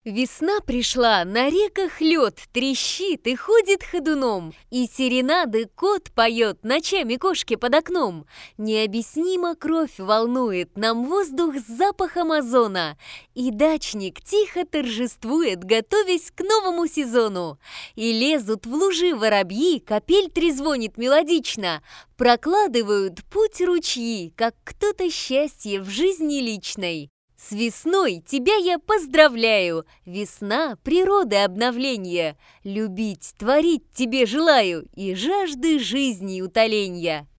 Весна пришла, на реках лед трещит и ходит ходуном, и серенады кот поет ночами кошки под окном. Необъяснимо кровь волнует нам воздух с запахом озона, и дачник тихо торжествует, готовясь к новому сезону. И лезут в лужи воробьи, капель трезвонит мелодично, прокладывают путь ручьи, как кто-то счастье в жизни личной. С весной тебя я поздравляю! Весна — природы обновления. Любить, творить тебе желаю и жажды жизни утоленья.